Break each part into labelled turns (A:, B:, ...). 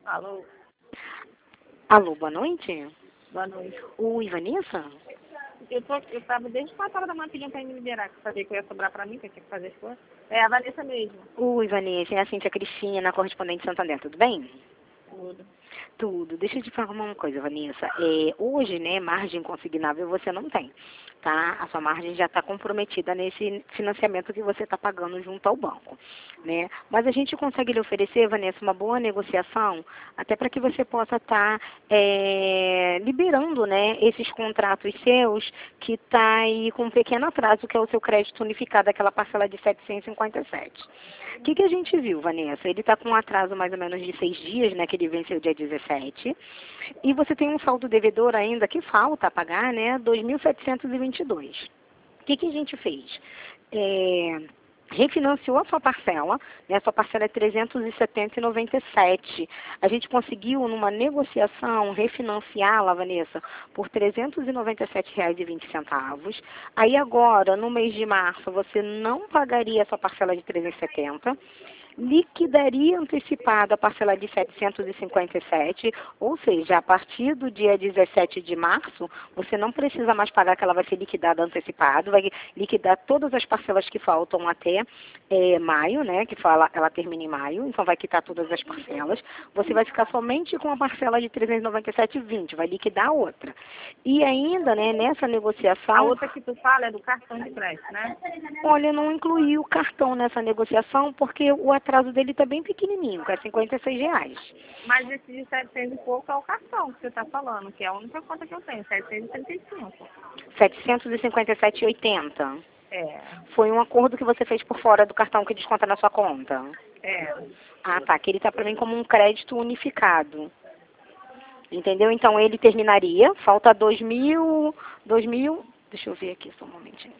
A: Alô,
B: Alô, boa noite.
A: boa noite.
B: Oi, Vanessa?
A: Eu tava desde 4 horas da manhã pedindo pra ele me liberar, que eu sabia que ia sobrar pra mim, que eu tinha que fazer as coisas. É a Vanessa mesmo.
B: Oi, Vanessa, é a Cíntia Cristina, correspondente de Santander, tudo bem?
A: Tudo.
B: Tudo. Deixa eu te falar uma coisa, Vanessa. Hoje, né, margem consignável você não tem, tá? A sua margem já está comprometida nesse financiamento que você está pagando junto ao banco, né? Mas a gente consegue lhe oferecer, Vanessa, uma boa negociação, até para que você possa estar liberando, né, esses contratos seus que está aí com um pequeno atraso, que é o seu crédito unificado, aquela parcela de 757. O que a gente viu, Vanessa? Ele está com um atraso mais ou menos de 6 dias, né, que ele venceu dia 17, e você tem um saldo devedor ainda que falta a pagar, né, 2.722. O que a gente fez? Refinanciou a sua parcela, né, a sua parcela é 370,97. A gente conseguiu, numa negociação, refinanciá-la, Vanessa, por R$ 397,20. Aí agora, no mês de março, você não pagaria essa parcela de 370, liquidaria antecipado a parcela de 757, ou seja, a partir do dia 17 de março, você não precisa mais pagar, que ela vai ser liquidada antecipado, vai liquidar todas as parcelas que faltam até maio, né, que ela termina em maio, então vai quitar todas as parcelas. Você vai ficar somente com a parcela de 397,20, vai liquidar a outra. E ainda, né, nessa
A: A
B: negociação,
A: outra que tu fala é do cartão de crédito, né?
B: olha, não incluí o cartão nessa negociação porque o atraso dele está bem pequenininho, que é R$ 56.
A: Mas esse de 700 e pouco é o cartão que você tá falando, que é a única conta que eu tenho, 735.
B: 757,80.
A: É,
B: Foi um acordo que você fez por fora do cartão que desconta na sua conta.
A: é.
B: Ah, tá. Que ele está para mim como um crédito unificado. Entendeu? Então ele terminaria, falta 2.000, deixa eu ver aqui só um momentinho.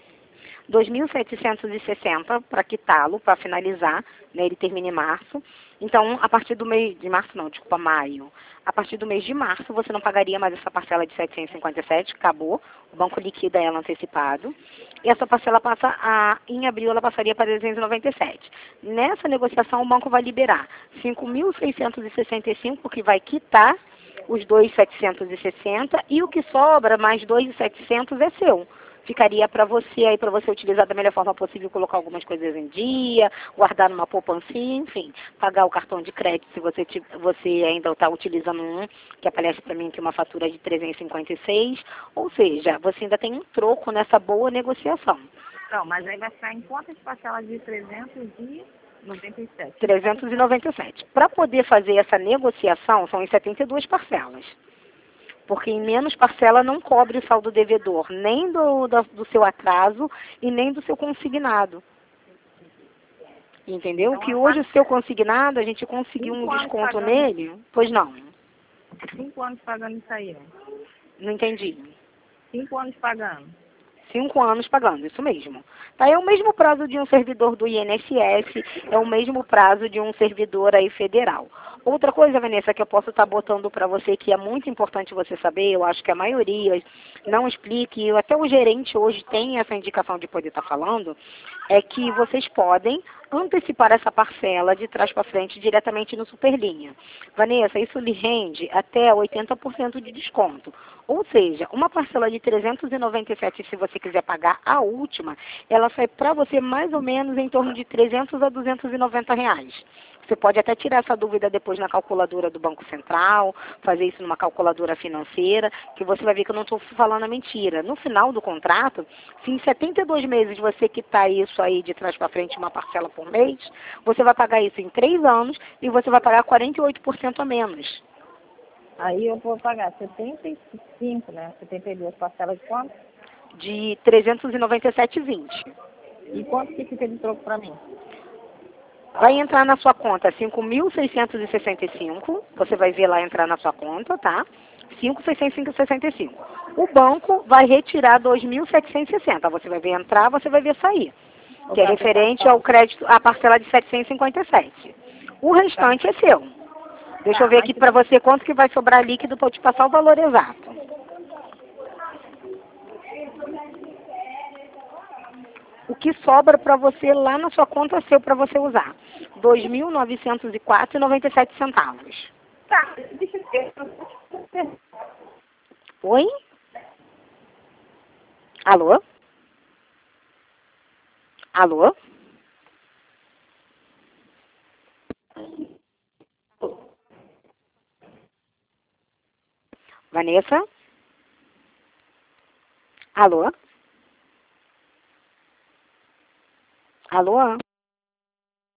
B: 2.760 para quitá-lo, para finalizar, né, ele termina em março. Então, a partir do mês de março, não, desculpa, maio. A partir do mês de março, você não pagaria mais essa parcela de 757, acabou. O banco liquida ela antecipado. E essa parcela em abril, ela passaria para 397. Nessa negociação, o banco vai liberar 5.665, que vai quitar os 2.760, e o que sobra, mais 2.700, é seu. Ficaria para você aí, para você utilizar da melhor forma possível, colocar algumas coisas em dia, guardar numa poupancinha, enfim, pagar o cartão de crédito se você ainda está utilizando um, que aparece para mim aqui uma fatura de 356, ou seja, você ainda tem um troco nessa boa negociação.
A: Não, mas aí vai ficar em quantas parcelas de 397?
B: 397. Para poder fazer essa negociação, são em 72 parcelas. Porque em menos parcela não cobre o saldo devedor, nem do seu atraso e nem do seu consignado. Entendeu?
A: Então,
B: Que hoje o seu consignado, a gente conseguiu um
A: 5 anos
B: desconto
A: pagando.
B: nele. Pois não,
A: 5 anos pagando isso aí, né?
B: não entendi.
A: 5 anos pagando.
B: 5 anos pagando, isso mesmo. Tá? É o mesmo prazo de um servidor do INSS, é o mesmo prazo de um servidor aí federal. Outra coisa, Vanessa, que eu posso estar botando para você, que é muito importante você saber, eu acho que a maioria não explique, até o gerente hoje tem essa indicação de poder estar falando, é que vocês podem antecipar essa parcela de trás para frente diretamente no Superlinha. Vanessa, isso lhe rende até 80% de desconto. Ou seja, uma parcela de 397, se você quiser pagar a última, ela sai para você mais ou menos em torno de 300 a 290 reais. Você pode até tirar essa dúvida depois na calculadora do Banco Central, fazer isso numa calculadora financeira, que você vai ver que eu não estou falando a mentira. No final do contrato, se em 72 meses você quitar isso aí de trás para frente, uma parcela por mês, você vai pagar isso em 3 anos e você vai pagar 48% a menos.
A: Aí eu vou pagar 75, né? 72 parcelas de quanto?
B: De 397,20.
A: E quanto que fica de troco pra mim?
B: Vai entrar na sua conta 5.665, você vai ver lá entrar na sua conta, tá? 5.665. O banco vai retirar 2.760. Você vai ver entrar, você vai ver sair. Que é referente ao crédito, à parcela de 757. O restante é seu. Deixa eu ver aqui para você quanto que vai sobrar líquido para eu te passar o valor exato. O que sobra para você lá na sua conta é seu para você usar. 2.904,97.
A: Tá, deixa eu ver.
B: Oi? Alô? Alô? Vanessa? Alô? Alô?